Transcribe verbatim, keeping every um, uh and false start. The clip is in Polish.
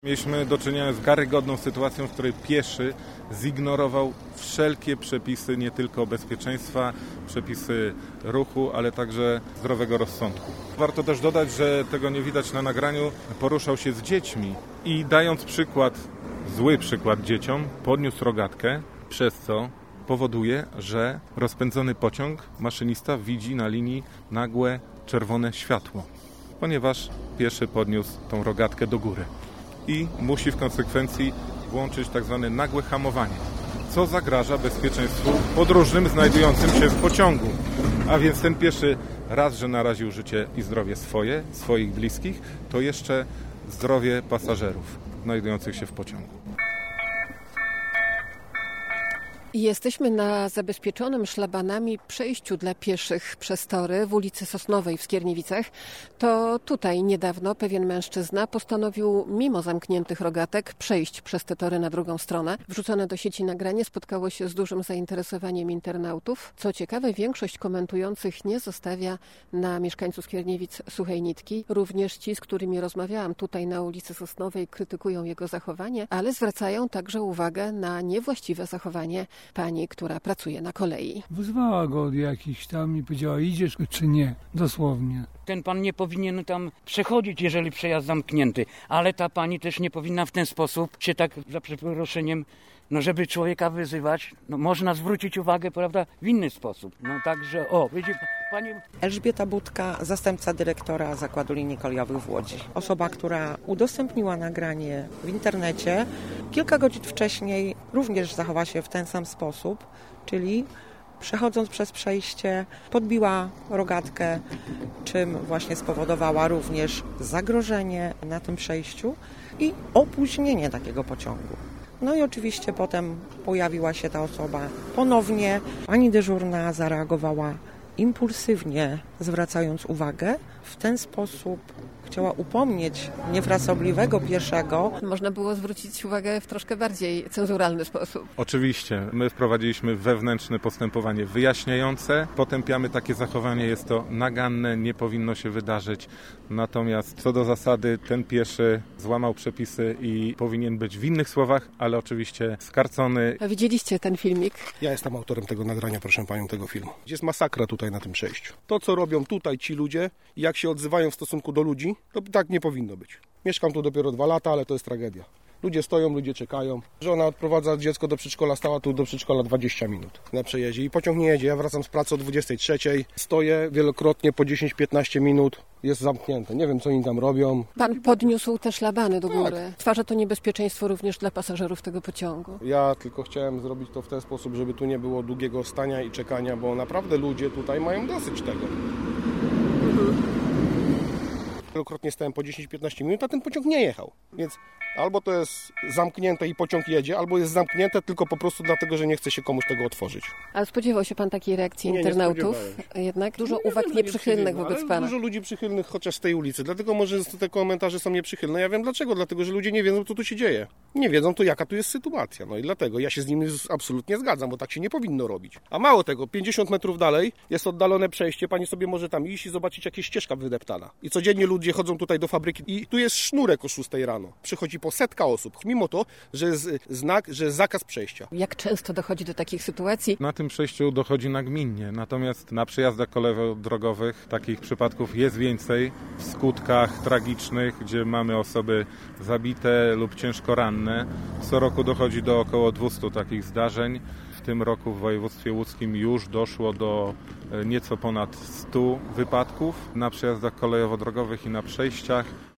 Mieliśmy do czynienia z karygodną sytuacją, w której pieszy zignorował wszelkie przepisy nie tylko bezpieczeństwa, przepisy ruchu, ale także zdrowego rozsądku. Warto też dodać, że tego nie widać na nagraniu, poruszał się z dziećmi i dając przykład, zły przykład dzieciom, podniósł rogatkę, przez co powoduje, że rozpędzony pociąg maszynista widzi na linii nagłe czerwone światło, ponieważ pieszy podniósł tą rogatkę do góry i musi w konsekwencji włączyć tak zwane nagłe hamowanie, co zagraża bezpieczeństwu podróżnym znajdującym się w pociągu. A więc ten pieszy raz, że naraził życie i zdrowie swoje, swoich bliskich, to jeszcze zdrowie pasażerów znajdujących się w pociągu. Jesteśmy na zabezpieczonym szlabanami przejściu dla pieszych przez tory w ulicy Sosnowej w Skierniewicach. To tutaj niedawno pewien mężczyzna postanowił mimo zamkniętych rogatek przejść przez te tory na drugą stronę. Wrzucone do sieci nagranie spotkało się z dużym zainteresowaniem internautów. Co ciekawe, większość komentujących nie zostawia na mieszkańców Skierniewic suchej nitki. Również ci, z którymi rozmawiałam tutaj na ulicy Sosnowej, krytykują jego zachowanie, ale zwracają także uwagę na niewłaściwe zachowanie pani, która pracuje na kolei. Wyzwała go od jakichś tam i powiedziała, idziesz czy nie, dosłownie. Ten pan nie powinien tam przechodzić, jeżeli przejazd zamknięty, ale ta pani też nie powinna w ten sposób się tak, za przeproszeniem, no żeby człowieka wyzywać, no można zwrócić uwagę, prawda, w inny sposób. No także, o, widzi pani... Elżbieta Budka, zastępca dyrektora Zakładu Linii Kolejowych w Łodzi. Osoba, która udostępniła nagranie w internecie, kilka godzin wcześniej również zachowała się w ten sam sposób, czyli przechodząc przez przejście podbiła rogatkę, czym właśnie spowodowała również zagrożenie na tym przejściu i opóźnienie takiego pociągu. No i oczywiście potem pojawiła się ta osoba ponownie. Pani dyżurna zareagowała impulsywnie, zwracając uwagę. W ten sposób chciała upomnieć niefrasobliwego pieszego. Można było zwrócić uwagę w troszkę bardziej cenzuralny sposób. Oczywiście. My wprowadziliśmy wewnętrzne postępowanie wyjaśniające. Potępiamy takie zachowanie. Jest to naganne, nie powinno się wydarzyć. Natomiast co do zasady ten pieszy złamał przepisy i powinien być w innych słowach, ale oczywiście skarcony. A widzieliście ten filmik? Ja jestem autorem tego nagrania, proszę panią, tego filmu. Jest masakra tutaj na tym przejściu. To, co robią tutaj ci ludzie, jak się odzywają w stosunku do ludzi, to tak nie powinno być. Mieszkam tu dopiero dwa lata, ale to jest tragedia. Ludzie stoją, ludzie czekają. Żona odprowadza dziecko do przedszkola, stała tu do przedszkola dwadzieścia minut na przejeździe i pociąg nie jedzie. Ja wracam z pracy o dwudziestej trzeciej, stoję wielokrotnie po dziesięć piętnaście minut, jest zamknięte. Nie wiem, co oni tam robią. Pan podniósł te szlabany do góry. Tak. Stwarza to niebezpieczeństwo również dla pasażerów tego pociągu. Ja tylko chciałem zrobić to w ten sposób, żeby tu nie było długiego stania i czekania, bo naprawdę ludzie tutaj mają dosyć tego. Wielokrotnie stałem po dziesięć piętnaście minut, a ten pociąg nie jechał. Więc albo to jest zamknięte i pociąg jedzie, albo jest zamknięte tylko po prostu dlatego, że nie chce się komuś tego otworzyć. Ale spodziewał się pan takiej reakcji Nie, internautów? nie Jednak dużo nie uwag wiem, nieprzychylnych wobec ale pana. Dużo ludzi przychylnych chociaż z tej ulicy, dlatego może te komentarze są nieprzychylne. Ja wiem dlaczego, dlatego że ludzie nie wiedzą, co tu się dzieje. Nie wiedzą, to jaka tu jest sytuacja. No i dlatego ja się z nimi absolutnie zgadzam, bo tak się nie powinno robić. A mało tego, pięćdziesiąt metrów dalej jest oddalone przejście, pani sobie może tam iść i zobaczyć, jak jest ścieżka wydeptana. I codziennie ludzie chodzą tutaj do fabryki i tu jest sznurek o szóstej rano. Przychodzi po setka osób, mimo to, że jest znak, że jest zakaz przejścia. Jak często dochodzi do takich sytuacji? Na tym przejściu dochodzi nagminnie, natomiast na przejazdach kolejowo-drogowych takich przypadków jest więcej. W skutkach tragicznych, gdzie mamy osoby zabite lub ciężko ranne. Co roku dochodzi do około dwieście takich zdarzeń. W tym roku w województwie łódzkim już doszło do nieco ponad stu wypadków na przejazdach kolejowo-drogowych i na przejściach.